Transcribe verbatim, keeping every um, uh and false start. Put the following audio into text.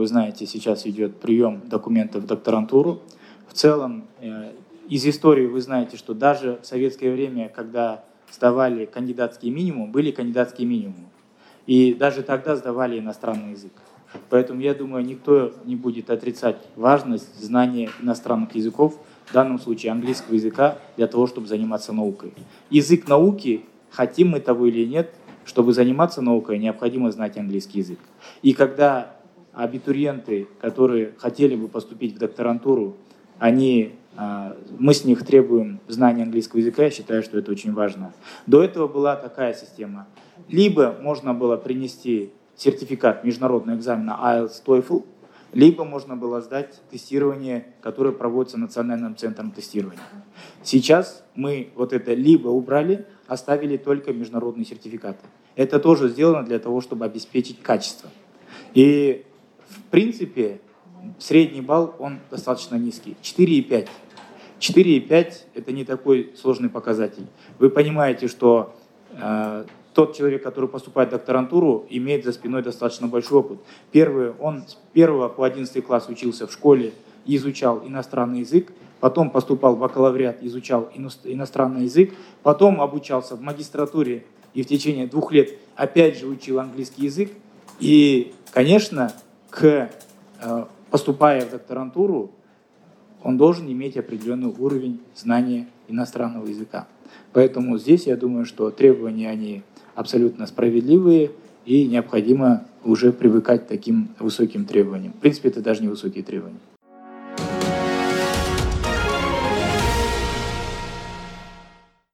вы знаете, сейчас идет прием документов в докторантуру. В целом, из истории вы знаете, что даже в советское время, когда сдавали кандидатский минимум, были кандидатские минимумы. И даже тогда сдавали иностранный язык. Поэтому, я думаю, никто не будет отрицать важность знания иностранных языков, в данном случае английского языка, для того, чтобы заниматься наукой. Язык науки, хотим мы того или нет, чтобы заниматься наукой, необходимо знать английский язык. И когда абитуриенты, которые хотели бы поступить в докторантуру, они, мы с них требуем знания английского языка, я считаю, что это очень важно. До этого была такая система. Либо можно было принести сертификат международного экзамена ай эл ти эс, TOEFL, либо можно было сдать тестирование, которое проводится Национальным центром тестирования. Сейчас мы вот это либо убрали, оставили только международные сертификаты. Это тоже сделано для того, чтобы обеспечить качество. И в принципе средний балл, он достаточно низкий, четыре и пять. четыре и пять – это не такой сложный показатель. Вы понимаете, что э, тот человек, который поступает в докторантуру, имеет за спиной достаточно большой опыт. Первый, он с первого по одиннадцатый класс учился в школе, изучал иностранный язык, потом поступал в бакалавриат, изучал иностранный язык, потом обучался в магистратуре и в течение двух лет опять же учил английский язык. И, конечно, к, поступая в докторантуру, он должен иметь определенный уровень знания иностранного языка. Поэтому здесь я думаю, что требования, они абсолютно справедливые, и необходимо уже привыкать к таким высоким требованиям. В принципе, это даже не высокие требования.